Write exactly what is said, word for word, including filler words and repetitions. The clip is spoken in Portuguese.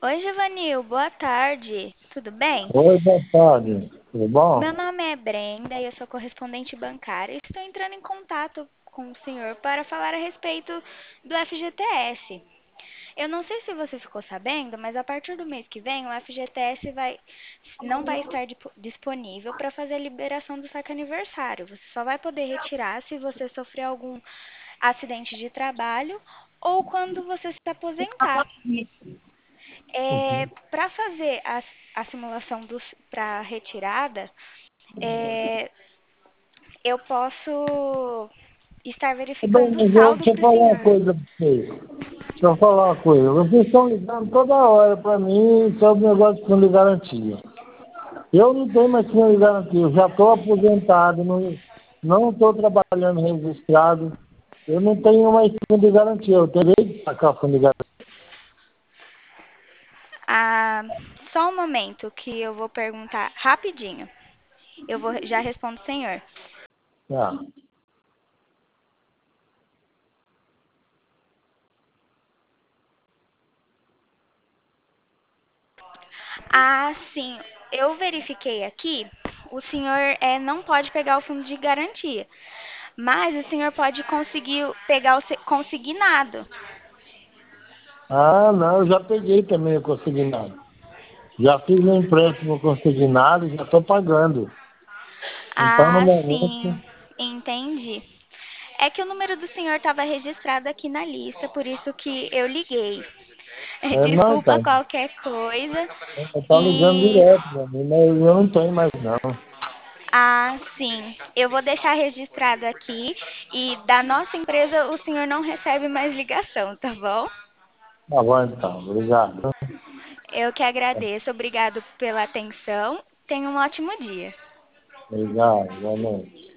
Oi, Givanil, boa tarde. Tudo bem? Oi, boa tarde. Tudo Meu bom? nome é Brenda e eu sou correspondente bancária. e Estou entrando em contato com o senhor para falar a respeito do F G T S. Eu não sei se você ficou sabendo, mas a partir do mês que vem o F G T S vai, não vai estar dipo- disponível para fazer a liberação do saque aniversário. Você só vai poder retirar se você sofrer algum acidente de trabalho ou quando você se aposentar. É, para fazer a, a simulação para retirada, é, eu posso estar Bem, verificando o mas eu- saldo deixa eu para o falar uma senhor. coisa para vocês. Deixa eu falar uma coisa. Vocês estão ligando toda hora para mim sobre o negócio de fundo de garantia. Eu não tenho mais fundo de garantia. Eu já estou aposentado, não não estou trabalhando registrado. Eu não tenho mais fundo de garantia. Eu terei que sacar fundo de garantia. Ah, só um momento que eu vou perguntar rapidinho. Eu vou já respondo, senhor. Ah, Ah, sim. Eu verifiquei aqui. O senhor é, não pode pegar o fundo de garantia, mas o senhor pode conseguir pegar o se- consignado. ah, não, eu já peguei também o consignado. Já fiz um empréstimo consignado e já estou pagando. Então, no Ah, momento, sim, entendi. É que o número do senhor estava registrado aqui na lista, por isso que eu liguei. é, não, Desculpa tá. qualquer coisa. Tá ligando E direto pra mim, mas eu não tenho mais não. ah, sim, eu vou deixar registrado aqui e da nossa empresa o senhor não recebe mais ligação, tá bom? Tá bom então, obrigado. Eu que agradeço, obrigado pela atenção. Tenha um ótimo dia. Obrigado, boa noite.